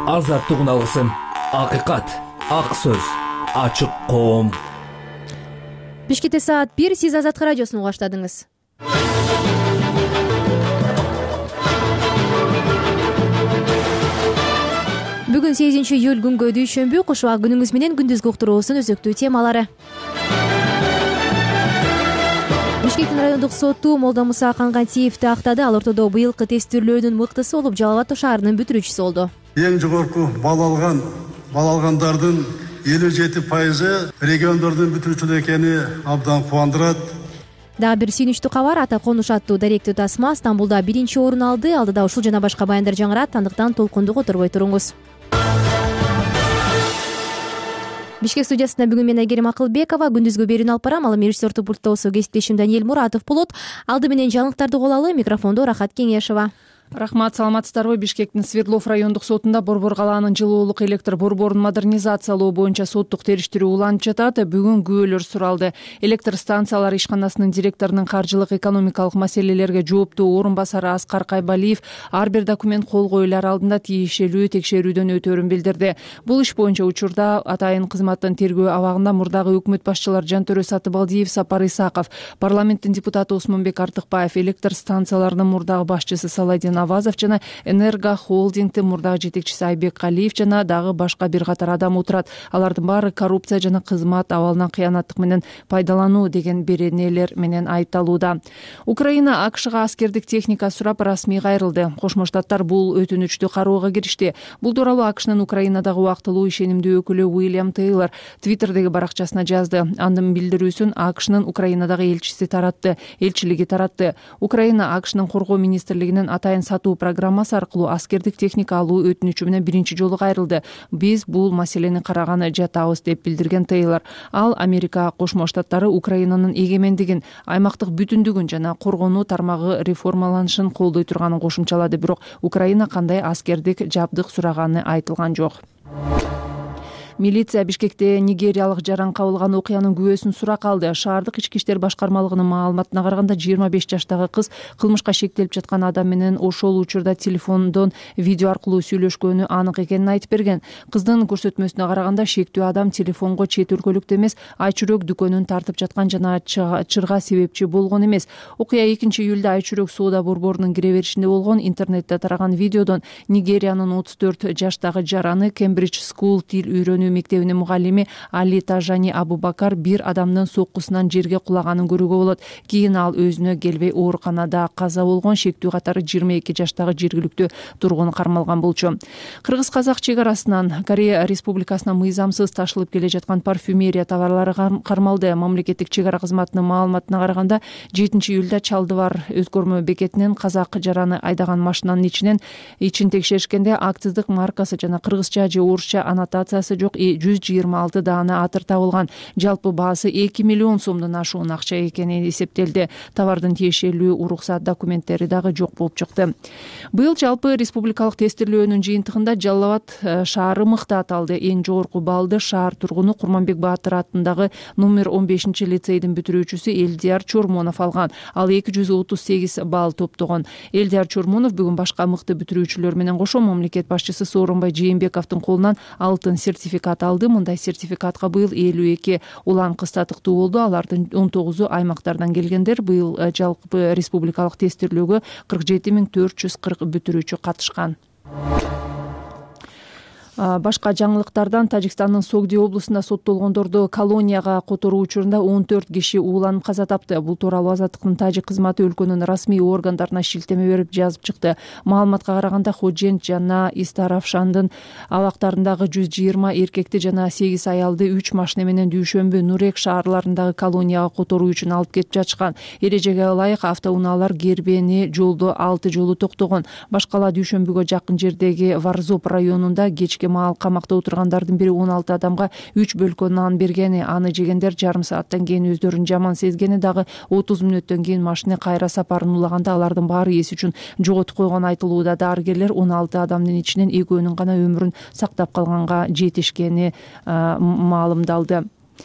азаттык алгысым, акыйкат, ак сөз, ачык коом. Бишкекте саат 1, сиз Азаттык радиосун угаштадыңыз. Бүгүн 8 июль күнгө дүйшөмбү, кош убак күнүңүз менен күндүзгү уктуруубуздун өзөктүү темалары. Бишкектин райондук соту Молда Муса Кангатиевди актады. Ал ортодо быйылкы тестирлөөнүн мыктысы болуп, Жалал Абад шаарынын бүтүрүүчүсү болду. Эң жогорку бал алгандардын 57% региондордун бүтүрүүчүлөр экени абдан кубандырат. Дагы бир сүйүнүчтүү кабар: Ата Конуш аттуу даректүү тасма Стамбулда 1 орун алды. Алдыда ушул жана башка баяндар жаңырат, андыктан толкунду которбой туруңуз. Бишкек студиясында бүгүн мен Айгерим Акылбекова күндүзгү берүүнү алып барам. Ал эми режиссердүү пультта болсо кесиптешим Даниэль Муратов болот. Алды менен жаңылыктарды угулалы. Микрофондо Рахат Кеңешова. Рахмат, саламатсыздарбы? Бишкектин Свердлов райондук сотунда Борбор калаанын жылуулук электр борборун модернизациялоо боюнча соттук териштирүү уланып жатат. Бүгүн күбөлөр суралды. Электр станциялары ишканасынын директорунун каржылык экономикалык маселелерге жооптуу орун басары Аскар Кайбалиев ар бир документ кол коюлар алдында тиешелүү текшерүүдөн өтөөрүн билдирди. Бул иш боюнча учурда атайын кызматтын тергөө абагында мурдагы өкмөт башчылары Жантөрө Сатыбалдиев, Сапар Исаков, парламенттин депутаты Осмонбек Артыкбаев, электр станцияларынын мурдагы башчысы Саладин Авазов жана Энерго холдингдин мурдагы жетекчиси Айбек Калиев жана дагы башка бир катар адам отурат. Алардын баары коррупция жана кызмат абалынан кыянаттык менен пайдалануу деген беренелер менен айыпталууда. Украина АКШга аскердик техника сурап расмий кайрылды. Кошмо Штаттар бул өтүнүчтү кароого киришти. Бул тууралуу АКШнын Украинадагы убактылуу ишенимдүү өкүлү Уильям Тейлор Твиттердеги баракчасына жазды. Анын билдирүүсүн АКШнын Украинадагы элчилиги таратты. Украина АКШнын коргоо министрлигинин атайын сатуу программасы аркылуу аскердик техника алуу өтүнүчү менен биринчи жолу кайрылды. Биз бул маселени караганы жатабыз деп билдирген Тейлор. Ал Америка Кошмо Штаттары Украинанын эгемендигин, аймактык бүтүндүгүн жана коргонуу тармагы реформаланышын колдой турганын кошумчалады. Бирок Украина кандай аскердик жабдык сураганы айтылган жок. Милиция Бишкекте нигериялык жаран кабылган окуянын күбөсүн суракка алды. Шаардык ички иштер башкармалыгынын маалыматына караганда 25 жаштагы кыз кылмышка шектелип жаткан адам менен ошол учурда телефондон видео аркылуу сүйлөшкөнү анык экенин айтып берген. Кыздын көрсөтмөсүнө караганда шектүү адам телефонго чет өлкөлүктө эмес, Айчүрөк дүкөнүн тартып жаткан жана чырга себепчи болгон эмес. Окуя 2 июлда Айчүрөк соода борборунун кире беришинде болгон. Интернетте тараган видеодон Нигериянын 34 жаштагы жараны Кембридж School тил үйрөнүү мектебинин мугаллими Али Тажани Абубакар бир адамдын соккусунан жерге кулаганын көрүүгө болот. Кийин ал өзүнө келбей ооруканада каза болгон. Шектүү катары 22 жаштагы жергиликтүү тургун кармалган болчу. Кыргыз-казак чек арасынан Корея Республикасына мыйзамсыз ташылып келе жаткан парфюмерия товарлары кармалды. Мамлекеттик чек ара кызматынын маалыматына караганда 7 июлда Чалдыбар өткөрмө бекетинен казак жараны айдаган машинанын ичин текшеришкенде акциздик маркасы жана кыргызча же орусча аннотациясы жок 126 даана атыр табылган. Жалпы баасы 2 миллион сомдон ашуун акча экени эсептелди. Товардын тиешелүү уруксат документтери дагы жок болуп чыкты. Быйыл жалпы республикалык тестирлөөнүн жыйынтыгында Жалал Абад шаары мыкты аталды. Эң жогорку баллды шаар тургуну Курманбек Баатыр атындагы номер 15 лицейдин бүтүрүүчүсү Элдияр Чормонов алган. Ал 238 балл топтогон. Элдияр Чормонов бүгүн башка мыкты бүтүрүүчүлөр менен кошо мамлекет башчысы Сооронбай Жээнбековдун колунан алтын сертификат алды. Мындай сертификатка быйыл 52 улан кыз татыктуу болду. Алардын 19-у аймактардан келгендер. Быйыл жалпы республикалык тестирлөөгө 47 440 бүтүрүүчү катышкан. Башка жаңылыктардан Тажикстандын Согди облусунда соттолгондорду колонияга которуу учурунда 14 киши ууланып каза тапты. Бул тууралуу Азаттыктын тажик кызматы өлкөнүн расмий органдарына шилтеме берип жазып чыкты. Маалыматка караганда Ходжент жана Истаравшандын абактарындагы 120 эркекти жана 8 аялды 3 машина менен Дүйшөмбү, Нурек шаарларындагы колонияга которуу үчүн алып кетип жатышкан. Эрежеге ылайык автоунаалар Гербени жолдо 6 жолу токтогон. Башкала Дүйшөмбүгө жакын жердеги Варзоп районунда кечки маал камакта отургандардын бири 16 адамга 3 бөлкө нан бергени, аны жегендер жарым сааттан кийин өздөрүн жаман сезгени, дагы 30 мүнөттөн кийин машина кайра сапарын улаганда алардын баары эс үчүн жоготуп койгон айтылууда. Дарыгерлер 16 адамдын ичинен экөөнүн гана өмүрүн сактап калганга жетишкени маалымдалды.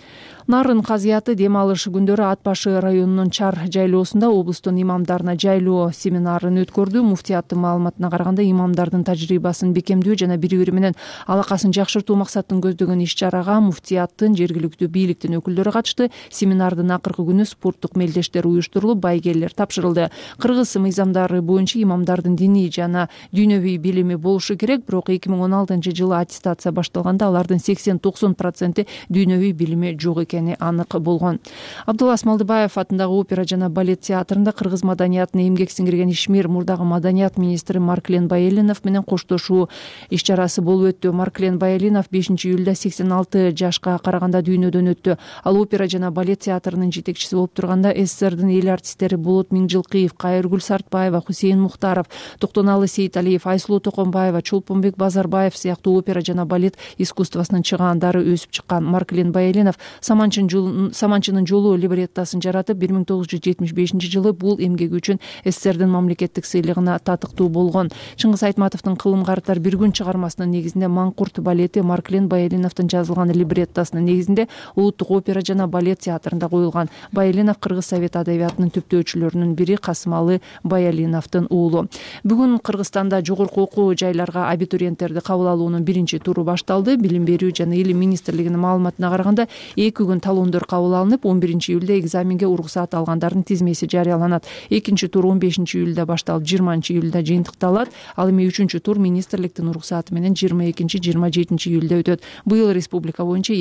Нарын казыяты дем алыш күндөрү Ат башы районунун Чар жайлоосунда облустун имамдарына жайлоо семинарын өткөрдү. Муфтияттын маалыматына караганда имамдардын тажрыйбасын бекемдөө жана бири бири менен алакасын жакшыртуу максатын көздөгөн иш-чарага муфтияттын, жергиликтүү бийликтин өкүлдөрү катышты. Семинардын акыркы күнү спорттук мелдештер уюштурулуп, байгелер тапшырылды. Кыргыз мыйзамдары боюнча имамдардын диний жана дүйнөвүй билими болушу керек, бирок 2016-жылы аттестация башталганда алардын 80-90% дүйнөвүй билими жок экени анык болгон. Абдулла Смалдыбаев атындагы опера жана балет театрында кыргыз маданиятына эмгек сиңирген ишмер мурдагы маданият министри Марклен Байелинов менен коштошуу иш-чарасы болуп өттү. Марклен Байелинов 5-июлда 86 жашка караганда дүйнөдөн өттү. Ал опера жана балет театрынын жетекчиси болуп турганда СССРдин эл артисттери Болот Миңжилкыев, Кайыргүл Сартбаева, Хусейин Мухтаров, Токтоналы Сейиталиев, Айсулуу Токонбаева, Чолпонбек Базарбаев сыяктуу опера жана балет искусствосунун чыгаандары өсүп чыккан. Марклен Байелинов Саманчынын жолу либреттосын жаратып, 1975-жылы бул эмгеги үчүн СССРдин мамлекеттик сыйлыгына татыктуу болгон. Чыңгыз Айтматовдун Кылым карттар бир күн чыгармасынын негизинде Маңкурт балети Марклен Байелиновдун жазылган либреттосунун негизинде Улуттук опера жана балет театрында коюлган. Байелинов Кыргыз совет адабиятынын түптөөчүлөрүнүн бири, Касымалы Байалиновдун уулу. Бүгүн Кыргызстанда жогорку окуу жайларга абитуриенттерди кабыл алуунун биринчи туру башталды. Билим берүү жана илим министрлигинин маалыматына караганда 2 күн талондор кабыл алынып, 11-июлда экзаменге уруксаат алгандардын тизмеси жарыяланат. Экинчи тур 15-июлда башталып, 20-июлда жыйынтыкталат. Ал эми 3-чү тур министрликтин уруксааты менен 22-27-июлда өтөт. Быйыл республика боюнча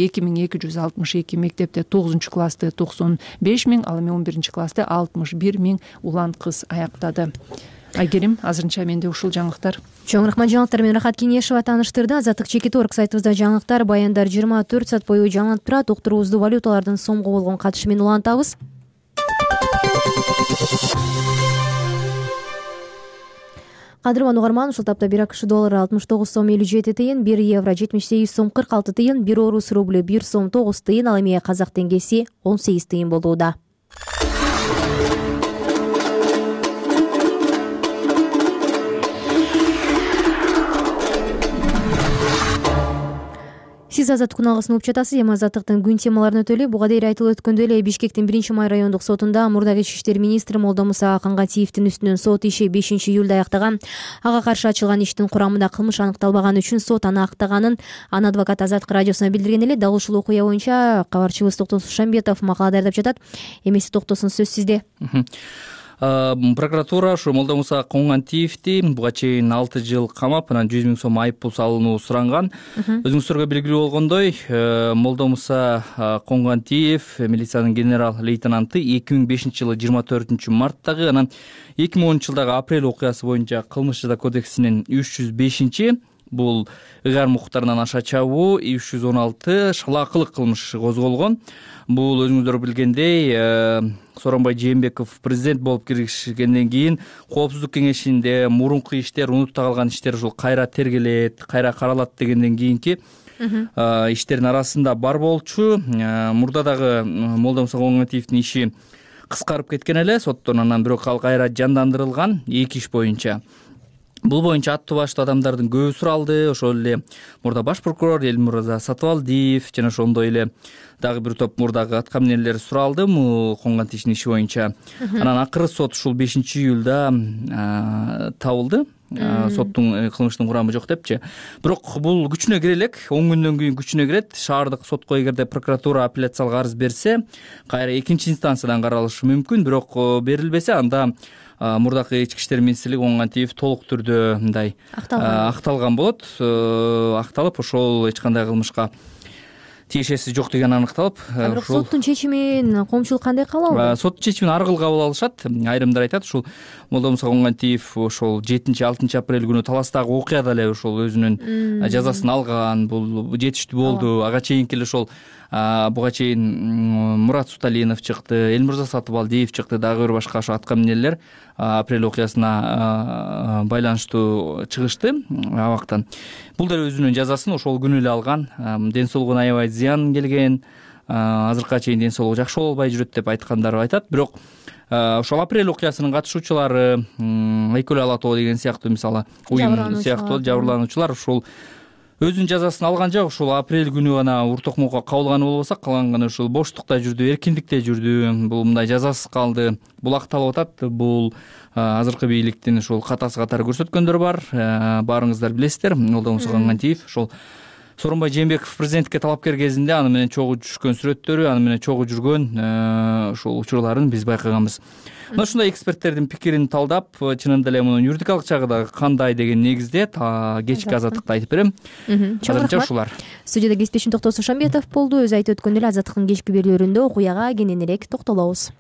2262 мектепте 9-классты 95 000, ал эми 11-классты 61 000 улан кыз аяктады. Айгерим, азырынча менде ушул жаңылыктар. Чоң рахмат. Жаңылыктар менен Рахат Кенешева тааныштырды. Азаттык Чекит.орг сайтыбызда жаңылыктар, баяндар 24 саат бою жаңылып турат. Докторубузду валюталардын сомго болгон катышы менен улантабыз. Кадырман угарман, ушул тапта 1 АКШ доллары 69 сом 57 тыйын, 1 евро 78 сом 46 тыйын, 1 орус рублю 1 сом 9 тыйын, ал эми казак теңгеси 18 тыйын болууда. Сиз Азаттык күналысын угуп жатасыз. Эми Азаттыктын күн темаларын өтөлү. Буга дейин айтылып өткөндөй эле Бишкектин 1-май райондук сотунда мурдагы ички иштер министри Молдомуса Кангатиевдин үстүнөн сот иши 5-июлда аяктаган. Ага каршы ачылган иштин курамында кылмыш аныкталбаганы үчүн сот аны актаганын анын адвокаты Азаттык радиосуна билдирген эле. Дал ушул окуя боюнча кабарчыбыз Токтон Сушанбетов макала даярдап жатат. Эмеси Токтосун, сөз сизде. Прокуратура ушу Молдомуса Кангатиевди буга чейин 6 жыл камап, анан 100 000 сом айып пул салынуу суранган. Өзүңүздарга белгилүү болгондой, Молдомуса Кангатиев милициянын генерал лейтенанты 2005-жылы 24 марттагы, анан 2010-жылдагы апрель окуясы боюнча Кылмыш жаза кодексинин 305 бул ыгар мукуктарынан аша чабуу, 316 шалаакылык кылмыш козголгон. Бул өзүңүздөр билгендей, Сооронбай Жээнбеков президент болуп киришкенден кийин Коопсуздук кеңешинде мурунку иштер, унутта калган иштер ушул кайра тергелет, кайра каралат дегенден кийинки иштердин арасында бар болчу. Мурда дагы Молдомуса Кангатиевдин иши кыскарып кеткен эле соттон, анан бирок ал кайра жандандырылган 2 иш боюнча. Бул боюнча аттуу баштуу адамдардын көбү суралды. Ошол эле мурда баш прокурор Элмурза Сатыбалдиев жана ошондой эле дагы бир топ мурдагы аткаминерлер суралды Кангатиевдин иши боюнча. Анан акыры сот ушул 5-июлда табылды. Соттун кылмыштын курамы жок депчи. Бирок бул күчүнө кире элек, 10 күндөн кийин күчүнө кирет. Шаардык сотко эгерде прокуратура апелляциялык арыз берсе, кайра экинчи инстанциядан каралышы мүмкүн. Бирок берилбесе, анда мурдакы ички иштер министрлиги Кангатиев толук түрдө мындай акталган болот. Акталып, ошол эч кандай кылмышка тиешеси жок деген аныкталып. Бирок соттун чечимин коомчулук кандай кабыл алды? Соттун чечимин ар кыл кабыл алышат. Айрымдар айтат, ушул Молдомуса Кангатиев ошол 7-6 апрель күнү Таластагы окуяда эле ошол өзүнүн жазасын алган. Бул жетиштүү болду. Ага чейинки эле ошол буга чейин Мурат Суталинов чыкты, Элмурза Сатыбалдиев чыкты, дагы бир башка ошо аткаминерлер апрель окуясына байланыштуу чыгышты абактан. Бул деле өзүнүн жазасын ошол күнү эле алган. Ден соолугуна аябай зыян келген, азыркыга чейин ден соолугу жакшы боло албай жүрөт деп айткандар айтат. Бирок ошол апрель окуясынын катышуучулары Айкөл Ала Тоо деген сыяктуу, мисалы уюм сыяктуу жабырлануучулар ушул өзүнүн жазасын алган жок. Ушул апрель күнү гана ур-токмокко кабылганы болбосо, калган ушул боштукта жүрдү, эркиндикте жүрдү. Бул мындай жазасыз калды. Бул акталып атат. Бул азыркы бийликтин ушул катасы катары көрсөткөндөр бар. Баарыңыздар билесиздер. Молдомуса Конгантиев ошол Сооронбай Жээнбеков президенттикке талапкер кезинде аны менен чогуу түшкөн сүрөттөрү, аны менен чогуу жүргөн ошол учурларын биз байкаганбыз. Мына ушундай эксперттердин пикирин талдап, чынында эле мунун юридикалык жагы дагы кандай деген негизде кечки азаттыкта айтып берем. Азырынча ушулар. Студияда кесиптешим Токтосун Шамбетов болду. Өзү айтып өткөндөй эле азаттыктын кечки берүүлөрүндө окуяга кененирээк токтолобуз.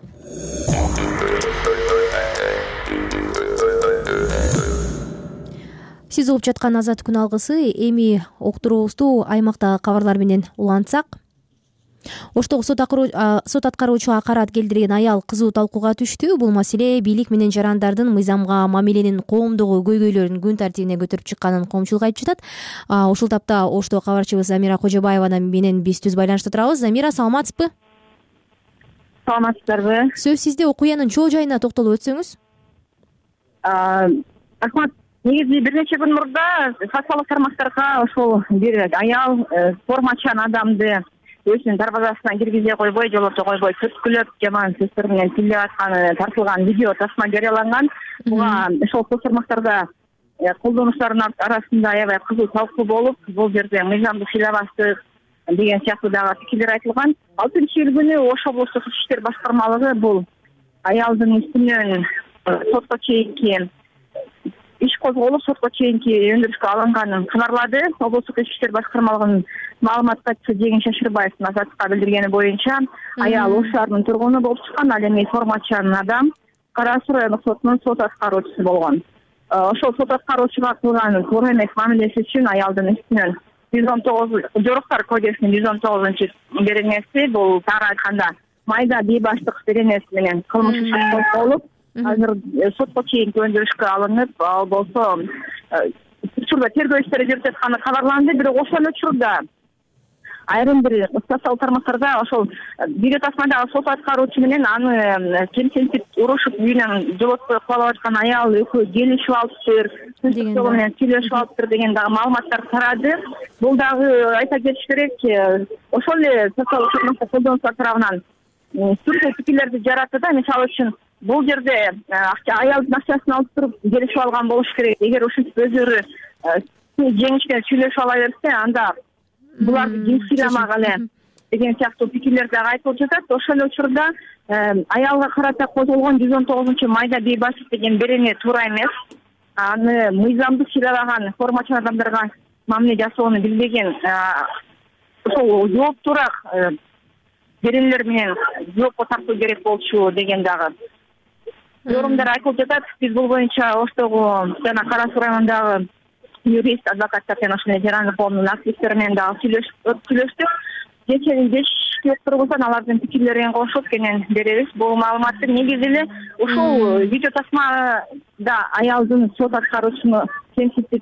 Сиз угуп жаткан Азат күн алгысы. Эми октурубузду аймактагы кабарлар менен улантсак. Оштогу сот аткаруучу акарат келдирген аял кызуу талкууга түштү. Бул маселе бийлик менен жарандардын мыйзамга мамиленин коомдогу көйгөйлөрүн күн тартибине көтөрүп чыкканын коомчулук айтып жатат. Ушул тапта Ошто кабарчыбыз Замира Кожобаева менен биз түз байланышта турабыз. Замира, саламатсызбы? Саламатсыздарбы? Сөз сизде. Окуянын чоо жайына токтолуп өтсөңүз. Рахмат. Негизи бир нече күн мурда социалдык тармактарга ошол бир аял формачан адамды өзүнүн дарбазасына киргизе койбой, жолото койбой түрткүлөп, жаман сөздөр менен тилдеп атканы тартылган видео тасма жарыяланган. Буга ошол соц тармактарда колдонуучулардын арасында аябай кызуу талкуу болуп, бул жерде мыйзамдык сыйлабастык деген сыяктуу дагы пикирлер айтылган. 6-июль күнү Ош облустук ички иштер башкармалыгы бул аялдын үстүнөн сотко чейинки иш козголуп, сотко чейинки өндүрүшкө алынганын кабарлады. Облустук ички иштер башкармалыгынын маалымат катчысы Жеңиш Шашырбаевдин Азаттыкка билдиргени боюнча, аял Ош шаарынын тургуну болуп чыккан, ал эми формачан адам Кара Суу райондук сотунун сот аткаруучусу болгон. Ошол сот аткаруучуга кылган туура эмес мамилеси үчүн аялдын үстүнөн 119 Жоруктар кодексинин 119-беренеси, бул тагыраак айтканда майда бейбаштык беренеси менен кылмыш иши козголуп, азыр сотко чейинки өндүрүшкө алынып, ал болсо учурда тергөө иштери жүрүп жатканы кабарланды. Бирок ошол учурда айрым бир социалдык тармактарда ошол видеотасмадагы сот аткаруучу менен аны кемсинтип урушуп үйүнөн жолотпой кабалап аткан аял экөө келишип алыптыр, тынчтык жолу менен сүйлөшүп алыптыр деген дагы маалыматтар тарады. Бул дагы айта кетиш керек, ошол эле социалдык тармакта колдонуучулар тарабынан түрдүү пикирлерди жаратты да. Мисалы үчүн бул жерде аялдын акчасын алып туруп келишип алган болуш керек. Эгер ушинтип өздөрү жеңишкен сүйлөшүп ала берсе, анда буларды ким сыйламак эле деген сыяктуу пикирлер дагы айтылып жатат. Ошол эле учурда аялга карата козголгон 119-майда бейбаштык деген берене туура эмес. Аны мыйзамдык сыйлабаган формачан адамдарга мамиле жасоону билбеген, ошол жооптуураак беренелер менен жоопко тартуу керек болчу деген дагы yorumдар айтылып жатат. Биз бул боюнча Оштогу жана Кара Суу районундагы юрист, адвокаттар жана ошондой жарандык коомдун активисттери менен дагы сүйлөштүк. Кечки тургуздан алардын пикирлерин кошуп кенен беребиз. Бул маалыматты негизи эле ушул видео тасмада аялдын сот аткаруучуну кемсинтип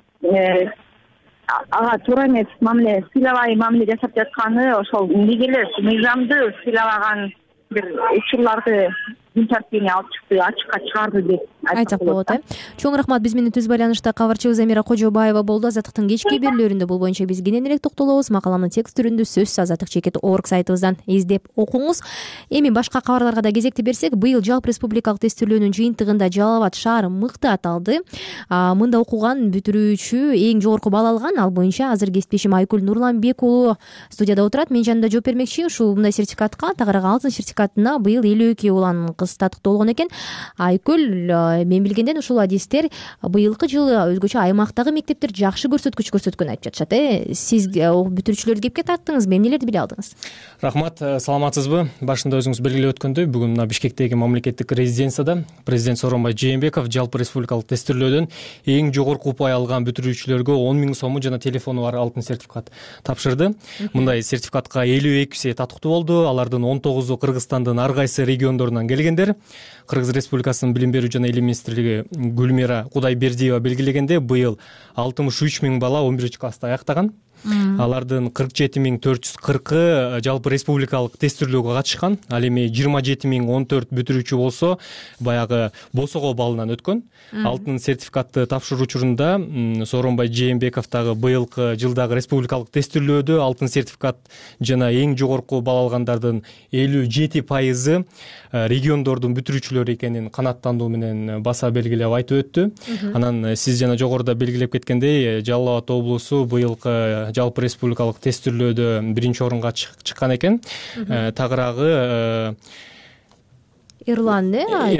ага туура эмес мамиле, сыйлабай мамиле жасап жатканы, ошол неге эле мыйзамды сыйлабаган бир учурларды күн тартибине алып чыкты, ачыкка чыгарды деп айтсак болот. Чоң рахмат. Биз менен түз байланышта кабарчыбыз Замира Кожобаева болду. Азаттыктын кечки берүүлөрүндө бул боюнча биз кененирээк токтолобуз. Макаламдын текст түрүндө сөзсүз Азаттык чекит орг сайтыбыздан издеп окуңуз. Эми башка кабарларга да кезекти берсек, быйыл жалпы республикалык тестөөлөөнүн жыйынтыгында Жалал Абад шаары мыкты аталды. Мында окуган бүтүрүүчү эң жогорку балл алган. Ал боюнча азыр кесиптешим Айкүл Нурланбек уулу студияда отурат. Мен жанында жооп бермекчи. Ушул мындай сертификатка, тагыраагы алтын сертификатына быйыл 52 улан кыз татыктуу болгон экен. Айкүл, мен билгенден ушул адистер быйылкы жылы өзгөчө аймактагы мектептер жакшы көрсөткүч көрсөткөнүн айтып жатышат. Сиз бүтүрүүчүлөрдү кепке тарттыңызбы? Эмнелерди биле алдыңыз? Рахмат, саламатсызбы? Башында өзүңүз белгилеп өткөндөй, бүгүн мына Бишкектеги мамлекеттик резиденцияда президент Сооронбай Жээнбеков жалпы республикалык тестөөлөөдөн эң жогорку упай алган бүтүрүүчүлөргө 10 000 сому жана телефону бар алтын сертификат тапшырды. Мындай сертификатка 52 татыктуу болду. Алардын 19-у Кыргызстандын ар кайсы региондорунан келгендер. Кыргыз Республикасынын билим берүү жана илим министрлиги Гүлмира Кудайбердиева белгилегенде, быйыл 63 000 бала 11 класста аяктаган. Алардын 47.440 жалпы республикалык тестирлөөгө катышкан. Ал эми 27.014 бүтүрүүчү болсо баягы босого балынан өткөн. Алтын сертификатты тапшыруу учурунда Сооронбай Жээнбеков дагы быйылкы жылдагы республикалык тестирлөөдө алтын сертификат жана эң жогорку балл алгандардын 57% региондордун бүтүрүүчүлөрү экенин канааттандуу менен баса белгилеп айтып өттү. Анан сиз жана жогоруда белгилеп кеткендей, Жалал Абад облусу быйылкы жалпы республикалык тестирлөөдө 1-орунга чыккан экен. Тагыраагы Эрлан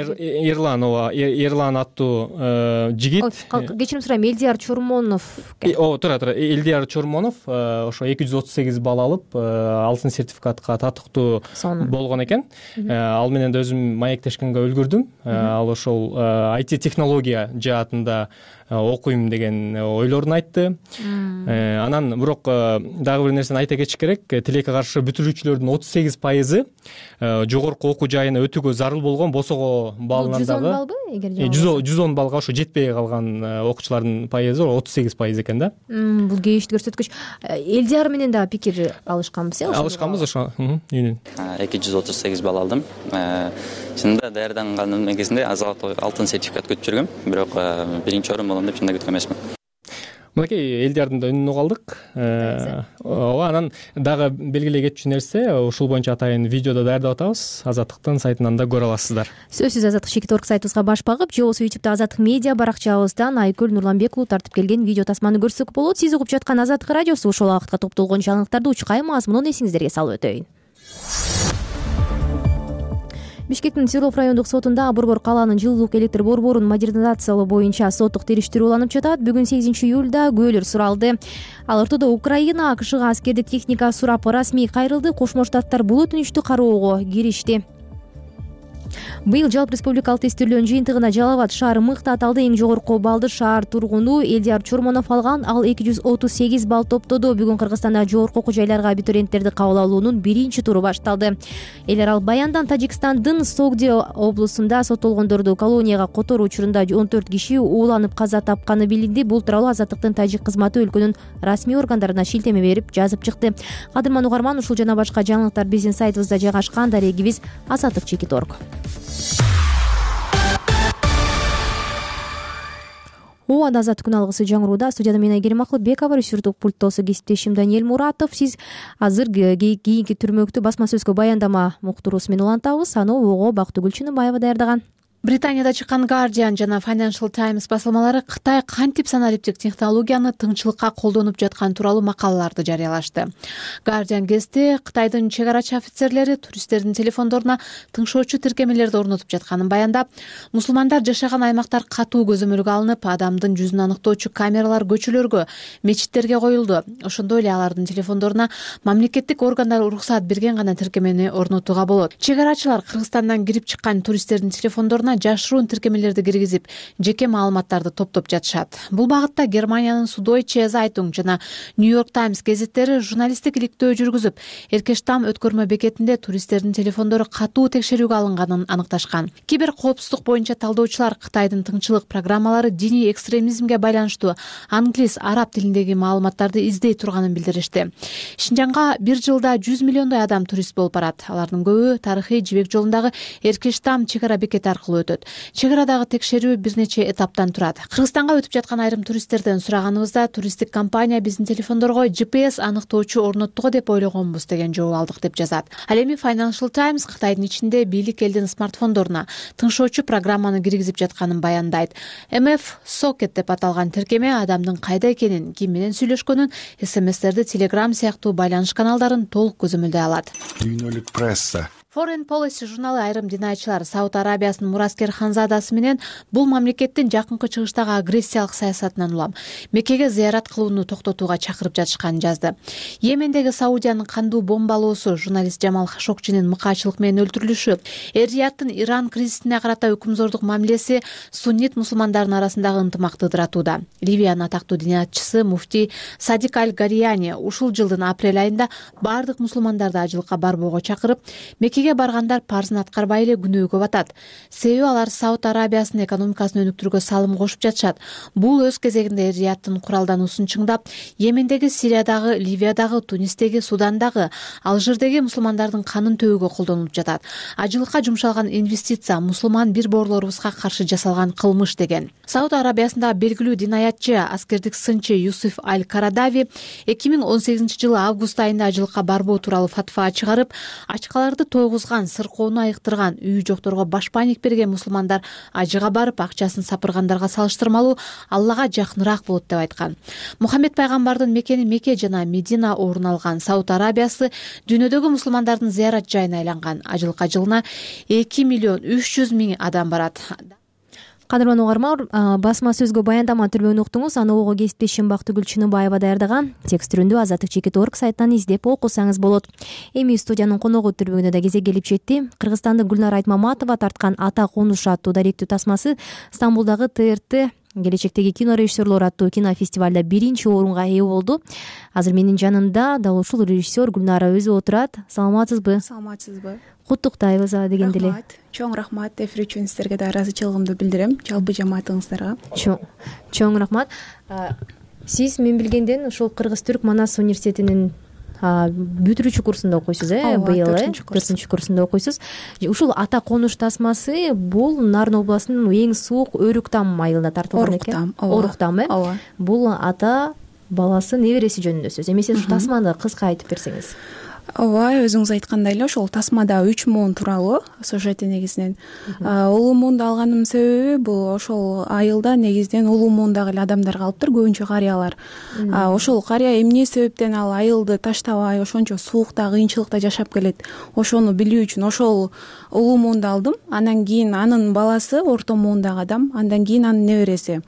Эрлан аттуу жигит. Кечирим сурайм, Элдияр Чормонов. Туура. Элдияр Чормонов ошо 238 балл алып, алтын сертификатка татыктуу болгон экен. Ал менен да өзүм маектешкенге үлгүрдүм. Ал ошол IT технология жаатында окуйм деген ойлорун айтты. Анан бирок дагы бир нерсени айта кетиш керек. Тилекке каршы бүтүрүүчүлөрдүн 38% жогорку окуу жайына өтүүгө зарыл болгон, босого балынан дагы 110 баллбы? 110 баллга ошо жетпей калган окуучулардын пайызы 38% экен да. Бул кейишти көрсөткүч. Элдияр менен дагы пикир алышканбыз, Алышканбыз ошо. 238 балл алдым. Чынында даярданганын негизинде алтын сертификат күтүп жүргөм, бирок 1-орун болом деп чында күткөн эмесмин. Мынакей Элдиярдын да үнүн угалдык. Ооба, анан дагы белгилей кетчү нерсе, ушул боюнча атайын видеодо даярдап атабыз. Азаттыктын сайтынан да көрө аласыздар. Сөзсүз Азаттык Чекит.org сайтыбызга баш багып, же болбосо YouTube'да Азаттык медиа баракчабыздан Айкүл Нурланбекова тартып келген видео тасманы көрсөк болот. Сиз угуп жаткан Азаттык радиосу ушул убакытка топтолгон жаңылыктарды учкай мазмунун эсиңиздерге салып өтөйүн. Бишкектин Свердлов райондук сотунда Борбор калаанын жылуулук электр борборун модернизациялоо боюнча соттук териштирүү уланып жатат. Бүгүн 8 июлда күбөлөр суралды. Ал ортодо Украина АКШга аскердик техника сурап расмий кайрылды. Кошмо Штаттар бул өтүнүчтү кароого киришти. Быйыл жалпы республикалык тестирлөөнүн жыйынтыгына Жалал Абад шаары мыкты аталды. Эң жогорку баллды шаар тургуну Элдияр Чормонов алган. Ал 238 балл топтоду. Бүгүн Кыргызстанда жогорку окуу жайларга абитуриенттерди кабыл алуунун 1-туру башталды. Эл аралык баяндан Тажикстандын Согди облусунда соттолгондорду колонияга которуу учурунда 14 киши ууланып каза тапканы билинди. Бул тууралуу Азаттыктын тажик кызматы өлкөнүн расмий органдарына шилтеме берип жазып чыкты. Кадырман угарман, ушул жана башка жаңылыктар биздин сайтыбызда жайгашкан. Дарегибиз Азаттык Чекит.org. Ооба, Азаттык күн алгысы жаңырууда. Студияда мен Айгерим Акылбекова, режиссердик пульттосу кесиптешим Даниэль Муратов. Сиз азыр кийинки түрмөктү басма сөзгө баяндама муктуруусу менен улантабыз. Аны ого Бактыгүл Чыныбаева даярдаган. Британияда чыккан Guardian жана Financial Times басылмалары Кытай кантип саналиптик технологияны тыңчылыкка колдонуп жаткан тууралуу макалаларды жарыялашты. Guardian гезити Кытайдын чек арачы офицерлери туристтердин телефондоруна тыңшоочу тиркемелерди орнотуп жатканын баяндап, мусулмандар жашаган аймактар катуу көзөмөлгө алынып, адамдын жүзүн аныктоочу камералар көчөлөргө, мечиттерге коюлду. Ошондой эле алардын телефондоруна мамлекеттик органдар уруксаат берген гана тиркемени орнотууга болот. Чек арачылар Кыргызстандан кирип чыккан туристтердин телефондоруна жашыруун тиркемелерди киргизип, жеке маалыматтарды топтоп жатышат. Бул багытта Германиянын Süddeutsche Zeitung жана New York Times гезиттери журналисттик иликтөө жүргүзүп, Эркештам өткөрмө бекетинде туристтердин телефондору катуу текшерүүгө алынганын аныкташкан. Кибер коопсуздук боюнча талдоочулар Кытайдын тыңчылык программалары диний экстремизмге байланыштуу англис, араб тилиндеги маалыматтарды издей турганын билдиришти. Шинжаңга бир жылда 100 миллиондой адам турист болуп барат. Алардын көбү тарыхый Жибек жолундагы Эркештам чек ара бекети аркылуу өтөт. Чек арадагы текшерүү бир нече этаптан турат. Кыргызстанга өтүп жаткан айрым туристтерден сураганыбызда, туристтик компания биздин телефондорго GPS аныктоочу орноттуго деп ойлогонбуз деген жооп алдык деп жазат. Ал эми Financial Times Кытайдын ичинде бийлик элдин смартфондоруна тыңшоочу программаны киргизип жатканын баяндайт. MF Socket деп аталган тиркеме адамдын кайда экенин, ким менен сүйлөшкөнүн, SMS-терди, Telegram сыяктуу байланыш каналдарын толук көзөмөлдөй алат. Дүйнөлүк пресса Foreign Policy журналы айрым динайчылар Сауд Арабиясынын Мураскер ханзадасы менен бул мамлекеттин жакынкы чыгыштагы агрессиялык саясатынан улам Меккеге зыярат кылууну токтотууга чакырып жатышканын жазды. Йемендеги Саудиянын кандуу бомбалоосу, журналист Жамал Хашокчинин мыкаачылык менен өлтүрүлүшү, Эр-Риядтын Иран кризисине карата өкүмзордук мамилеси суннит мусулмандардын арасындагы ынтымакты ыдыратууда. Ливиянын атактуу диниятчысы муфтий Садик Аль-Гарияни ушул жылдын апрель айында бардык мусулмандарды ажылыкка барбоого чакырып, Меккеге баргандар парзын аткарбай эле күнөөгө батат. Себеби алар Сауд Арабиясынын экономикасын өнүктүрүүгө салым кошуп жатышат. Бул өз кезегинде Риядтын куралдануусун чыңдап, Йемендеги, Сириядагы, Ливиядагы, Тунистеги, Судандагы, Алжирдеги мусулмандардын канын төгүүгө колдонулуп жатат. Ажылыкка жумшалган инвестиция мусулман бир боорлорубузга каршы жасалган кылмыш деген. Сауд Арабиясындагы белгилүү динаятчы, аскердик сынчы Юсуф Аль-Карадави 2018-жылы август айында ажылыкка барбоо тууралуу фатва чыгарып, ачкаларды тойгузган, сыркоону айыктырган, үйү жокторго башпайник берген мусулмандар ажыга барып акчасын сапыргандарга салыштырмалуу Аллага жакыныраак болот деп айткан. Мухаммед пайгамбардын мекени Мекке жана Медина орун алган Сауд Арабиясы дүйнөдөгү мусулмандардын зыярат жайына айланган. Ажылыкка жылына 2.300.000 адам барат. Кадырман угарман, басма сөзгө баяндама түрбөнү уктуңуз. Аны ого кесиптешим Бактыгүл Чыныбаева даярдаган. Текст түрүндө Азаттык.org сайтынан издеп окусаңыз болот. Эми студиянын коногу түрбөгүнө да кезек келип жетти. Кыргызстандын Гүлнара Айтмаматова тарткан Ата конуш аттуу даректүү тасмасы Стамбулдагы ТРТ келечектеги кино режиссерлор аттуу кинофестивалда 1-орунга ээ болду. Азыр менин жанымда дал ушул режиссер Гүлнара өзү отурат. Саламатсызбы? Саламатсызбы. Куттуктайбыз дегенде эле. Чоң рахмат. Эфир үчүн сиздерге да ыраазычылыгымды билдирем, жалпы жамаатыңыздарга. Чоң рахмат. Сиз мен билгенден ушул Кыргыз-Түрк Манас университетинин бүтүрүүчү курсунда окуйсуз, быйыл 4-курсунда окуйсуз. Ушул Ата конуш тасмасы бул Нарын областынын эң суук Өрүктам айылында тартылган экен. Оруктам, Бул ата баласы небереси жөнүндө сөз. Эмесе ушул тасманы кыска айтып берсеңиз. Ооба, өзүңүз айткандай эле ошол тасмада 3 муун тууралуу сюжети негизинен. Улуу муунду алганымдын себеби бул ошол айылда негизинен улуу муундагы эле адамдар калыптыр, көбүнчө карыялар. Ошол карыя эмне себептен ал айылды таштабай ошончо суукта, кыйынчылыкта жашап келет, ошону билүү үчүн ошол улуу муунду алдым. Андан кийин анын баласы орто муундагы адам, андан кийин анын небереси.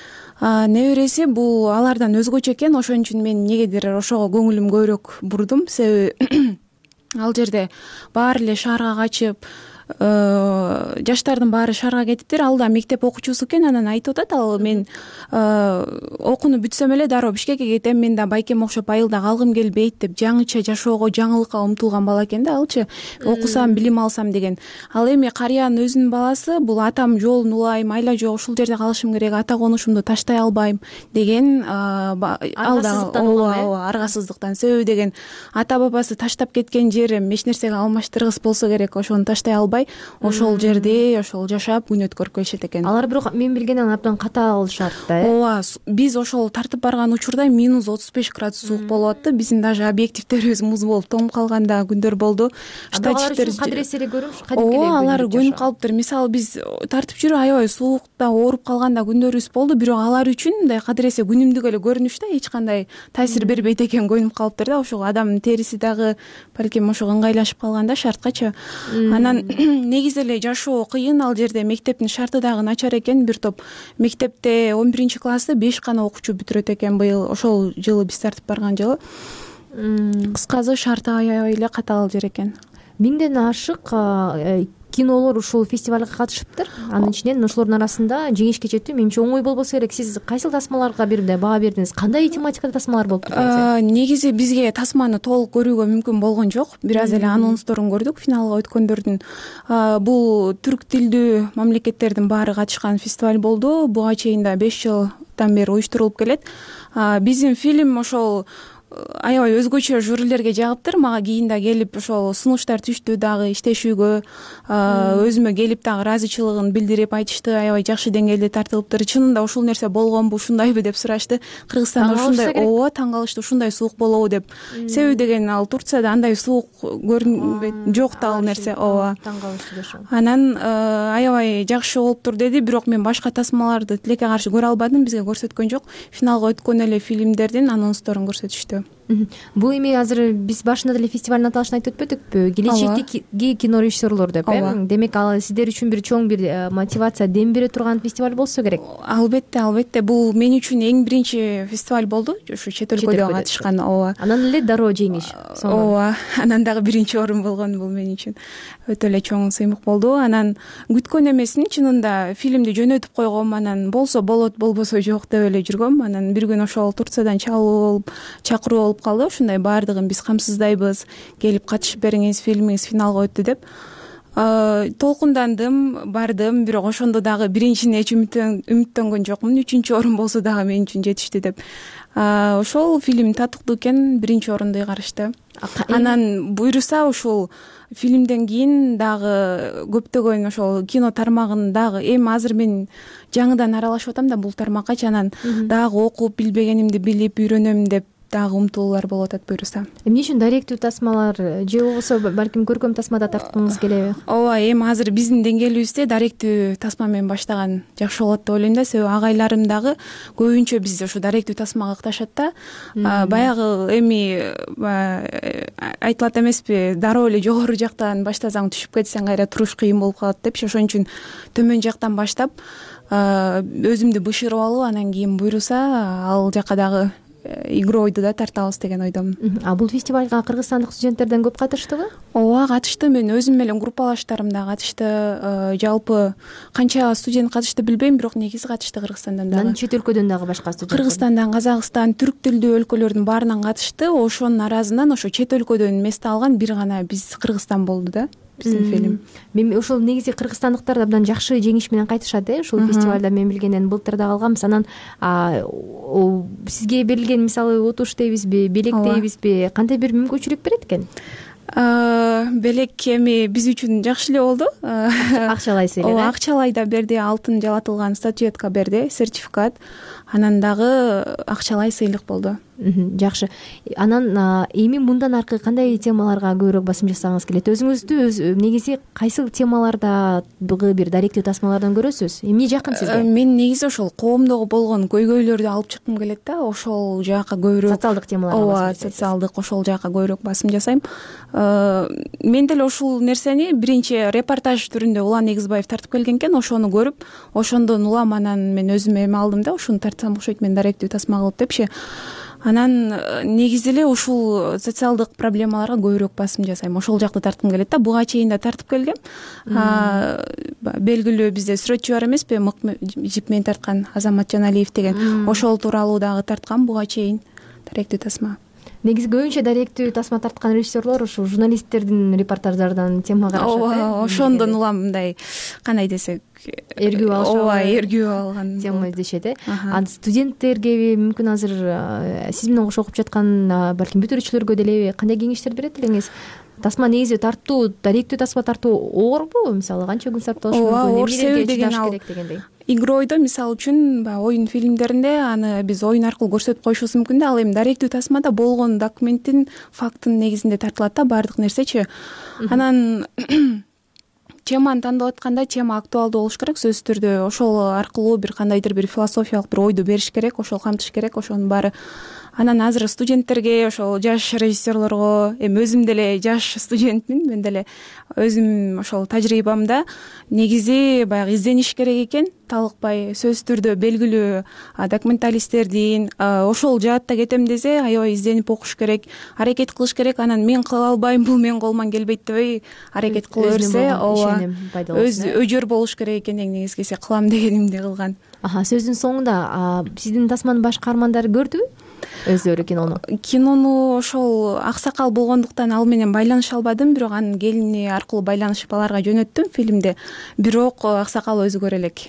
Небереси бул алардан өзгөчө экен, ошон үчүн мен негедир ошого көңүлүм көбүрөөк бурдум. Себеби ал жерде баары эле шаарга качып, жаштардын баары шаарга кетиптир. Ал да мектеп окуучусу экен, анан айтып атат, ал мен окууну бүтсөм эле дароо Бишкекке кетем, мен да байкем окшоп айылда калгым келбейт деп жаңыча жашоого, жаңылыкка умтулган бала экен да, алчы окусам, билим алсам деген. Ал эми карыянын өзүнүн баласы бул атам жолун улайм, айла жок ушул жерде калышым керек, ата конушумду таштай албайм деген, ал да аргасыздыктан. Себеби деген ата бабасы таштап кеткен жерим эч нерсеге алмаштыргыс болсо керек, ошону таштай албай ошол жерде ошол жашап күн өткөрүп келишет экен. Алар бирок мен билгенден абдан катаал шартта. Ооба, биз ошол тартып барган учурда -35 градус суук болуп атты. Биздин даже объективтерибиз муз болуп тонуп калган да күндөр болду. Штатчиктер кадыресе эле көрүнүш, ооба, алар көнүп калыптыр. Мисалы биз тартып жүрүп аябай суукта ооруп калган да күндөрүбүз болду, бирок алар үчүн мындай кадыресе күнүмдүк эле көрүнүш да, эч кандай таасир бербейт экен, көнүп калыптыр да. Ошол адамдын териси дагы балким ошого ыңгайлашып калган да шарткачы. Анан негизи эле жашоо кыйын ал жерде, мектептин шарты дагы начар экен. Бир топ мектепте 11-классты 5 гана окуучу бүтүрөт экен быйыл, ошол жылы биз тартып барган жылы. Кыскасы шарты аябай эле катаал жер экен. 1000ден ашык кинолор ушул фестивалга катышыптыр. Анын ичинен ошолордун арасында жеңишке жетүү менимче оңой болбосо керек. Сиз кайсыл тасмаларга бирде баа бердиңиз? Кандай тематикада тасмалар болуп турду? Негизи бизге тасманы толук көрүүгө мүмкүн болгон жок. Бир аз эле анонсторун көрдүк, финалга өткөндөрдүн. Бул түрк тилдүү мамлекеттердин баары катышкан фестиваль болду. Буга чейин да 5 жылдан бери уюштурулуп келет. Биздин фильм ошол аябай өзгөчө жюрилерге жагыптыр. Мага кийин да келип ошол сунуштар түштү дагы иштешүүгө, өзүмө келип дагы ыраазычылыгын билдирип айтышты. Аябай жакшы деңгээлде тартылыптыр. Чынында ушул нерсе болгонбу, ушундайбы деп сурашты. Кыргызстанда ушундай, ооба, таң калышты, ушундай суук болобу деп. Себеби деген ал Турцияда андай суук көрүнбөйт, жок да ал нерсе. Ооба, таң калышты ошо. Анан аябай жакшы болуптур деди, бирок мен башка тасмаларды тилекке каршы көрө албадым, бизге көрсөткөн жок. Финалга өткөн эле фильмдердин анонсторун көрсөтүштү. Бул эми азыр биз башында деле фестивалдын аталышын айтып өтпөдүкпү? Келечектеги кино режиссерлор деп. Демек ал сиздер үчүн бир чоң бир мотивация, дем бере турган фестиваль болсо керек. Албетте, бул мен үчүн эң биринчи фестиваль болду, ушу чет өлкөдө катышкан. Ооба. Анан эле дароо жеңиш. Ооба, анан дагы биринчи орун болгон бул мен үчүн өтө эле чоң сыймык болду. Анан күткөн эмесмин, чынында фильмди жөнөтүп койгом, анан болсо болот, болбосо жок деп эле жүргөм. Анан бир күн ошол Турциядан чакыруу болуп болуп калды. Ушундай баардыгын биз камсыздайбыз, келип катышып бериңиз, фильмиңиз финалга өттү деп. Толкундандым, бардым, бирок ошондо дагы биринчине эч үмүттөнгөн жокмун. 3-орун болсо дагы мен үчүн жетиштүү деп. Ошол фильм татыктуу экен, 1-орунду ыйгарышты. Анан буйруса ушул фильмден кийин дагы көптөгөн ошол кино тармагын дагы эми азыр мен жаңыдан аралашып атам да бул тармакка, анан дагы окуп билбегенимди билип үйрөнөм деп дагы умтулуулар болуп атат буйруса. Эмне үчүн даректүү тасмалар же болбосо балким көркөм тасмада тарткыңыз келеби? Ооба, эми азыр биздин деңгээлибизде даректүү тасма менен баштаган жакшы болот деп ойлойм да. Себеби агайларым дагы көбүнчө бизде ошо даректүү тасмага ыкташат да. Баягы эми айтылат эмеспи, дароо эле жогору жактан баштасаң түшүп кетсең кайра туруш кыйын болуп калат депчи. Ошон үчүн төмөн жактан баштап өзүмдү бышырып алып, анан кийин буйруса ал жака дагы игройду да тартабыз деген ойдомун. Бул фестивалга кыргызстандык студенттерден көп катыштыбы? Ооба, катышты. Мен өзүм менен группалаштарым да катышты. Жалпы канча студент катышты билбейм, бирок негизи катышты Кыргызстандан дагы. Анан чет өлкөдөн дагы башка студент? Кыргызстандан, Казакстан, түрк тилдүү өлкөлөрдүн баарынан катышты. Ошонун аразынан ошо чет өлкөдөн месте алган бир гана биз Кыргызстан болду да. Биздин фильм. Мен ошол негизи кыргызстандыктар абдан жакшы жеңиш менен кайтышат ушул фестивалда. Мен билгенден былтыр да калганбыз. Анан сизге берилген мисалы утуш дейбизби, белек дейбизби, кандай бир мүмкүнчүлүк берет экен? Белек эми биз үчүн жакшы эле болду. Акчалайсыз эле. Ооба, акчалай да берди, алтын жалатылган статуэтка берди, сертификат. Анан дагы акчалай сыйлык болду. Жакшы. Анан эми мындан аркы кандай темаларга көбүрөөк басым жасагыңыз келет? Өзүңүздү негизи кайсы темалардагы бир даректүү тасмалардан көрөсүз? Эмне жакын сизге? Мен негизи ошол коомдогу болгон көйгөйлөрдү алып чыккым келет да. Ошол жака көбүрөөк социалдык темаларга. Ооба, социалдык, ошол жака көбүрөөк басым жасайм. Мен деле ушул нерсени биринчи репортаж түрүндө Улан Эгизбаев тартып келген экен. Ошону көрүп, ошондон улам анан мен өзүм эме алдым да, ушуну тартсам окшойт мен даректүү тасма кылып депчи. Анан негизи эле ушул социалдык проблемаларга көбүрөөк басым жасайм. Ошол жакты тарткым келет да. Буга чейин да тартып келгем. Белгилүү бизде сүрөтчү бар эмеспи, жип менен тарткан Азамат Жаналиев деген. Ошол тууралуу дагы тарткам буга чейин даректүү тасма. Негизи көбүнчө даректүү тасма тарткан режиссерлор ушул журналисттердин репортаждарынан тема карашат. Ооба, ошондон улам мындай кандай десек, эргүү алышат. Ооба, эргүү алган тема издешет. Анан студенттерге мүмкүн азыр сиз менен кошо окуп жаткан балким бүтүрүүчүлөргө деле кандай кеңештер берет элеңиз? Тасма негизи тартуу, даректүү тасма тартуу оорбу? Мисалы канча күн сакталышы мүмкүн? Оор себеби деген ал игройдо, мисалы үчүн оюн фильмдеринде аны биз оюн аркылуу көрсөтүп коюшубуз мүмкүн да. Ал эми даректүү тасмада болгон документтин, факттын негизинде тартылат да баардык нерсечи. Анан теманы тандап атканда тема актуалдуу болуш керек сөзсүз түрдө. Ошол аркылуу бир кандайдыр бир философиялык бир ойду бериш керек, ошол камтыш керек, ошонун баары. Анан азыр студенттерге, ошол жаш режиссерлорго, эми өзүм деле жаш студентмин, мен деле өзүм ошол тажрыйбамда негизи баягы издениш керек экен, талыкпай сөзсүз түрдө белгилүү документалисттердин ошол жаатта кетем десе аябай изденип окуш керек, аракет кылыш керек. Анан мен кыла албайм, бул менин колуман келбейт дебей аракет кыла берсе, ооба, өз өжөр болуш керек экен. Негизи келсе кылам дегенимди кылган. Сөздүн соңунда сиздин тасманын баш каармандары көрдүбү өздөрү кинону? Кинону ошол аксакал болгондуктан ал менен байланыша албадым, бирок анын келини аркылуу байланышып аларга жөнөттүм фильмди. Бирок аксакал өзү көрө элек.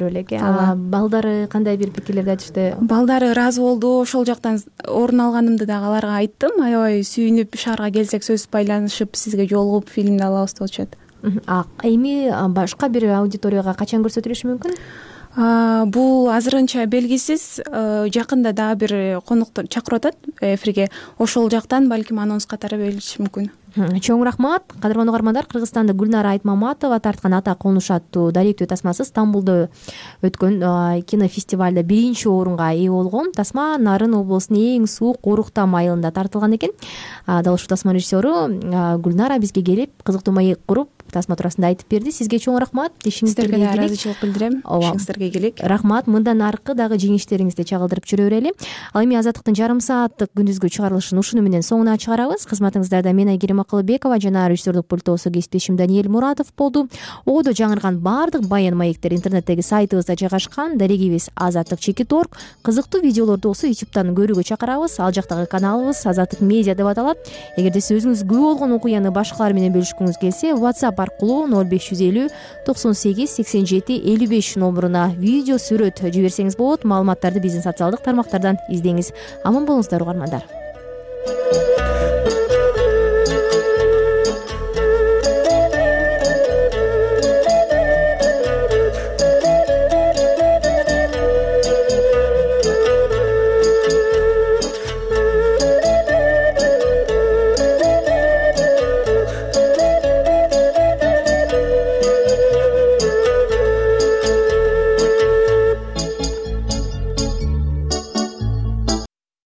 Балдары кандай бир пикирлерди айтышты? Балдары ыраазы болду. Ошол жактан орун алганымды дагы аларга айттым. Аябай сүйүнүп шаарга келсек сөзсүз байланышып сизге жолугуп фильмди алабыз деп атышат. Эми башка бир аудиторияга качан көрсөтүлүшү мүмкүн? Бул азырынча белгисиз. Жакында дагы бир конукту чакырып атат эфирге. Ошол жактан балким анонс катары берилиши мүмкүн. Чоң рахмат. Кадырман угармандар, Кыргызстанда Гүлнара Айтмаматова тарткан Ата Конуш аттуу даректүү тасмасы Стамбулда өткөн кинофестивалда 1-орунга ээ болгон. Тасма Нарын облусунун эң суук Оруктам айылында тартылган экен. Дал ушул тасма режиссеру Гүлнара бизге келип, кызыктуу маек куруп, тасма туурасында айтып берди. Сизге чоң рахмат. Сиздерге да ыраазычылык билдирем. Ишиңиздерге келек. Рахмат. Мындан аркы дагы жеңиштериңизди чагылдырып жүрө берели. Ал эми Азаттыктын жарым сааттык күндүзгү чыгарылышын ушуну менен соңуна чыгарабыз. Кызматыңыздарда мен Айгерим Макылбекова жана режиссердук пультоосу кесиптешим Даниэль Муратов болду. Одо жаңырган баардык баян маектер интернеттеги сайтыбызда жайгашкан. Дарегибиз azatlyk.org. Кызыктуу видеолорду болсо YouTube'дан көрүүгө чакырабыз. Ал жактагы каналыбыз Азаттык медиа деп аталат. Эгерде сиз өзүңүз күбө болгон окуяны башкалар менен бөлүшкүңүз келсе, WhatsApp аркылуу 0550 98 87 55 номуруна видео, сүрөт жиберсеңиз болот. Маалыматтарды биздин социалдык тармактардан издеңиз. Аман болуңуздар угармандар.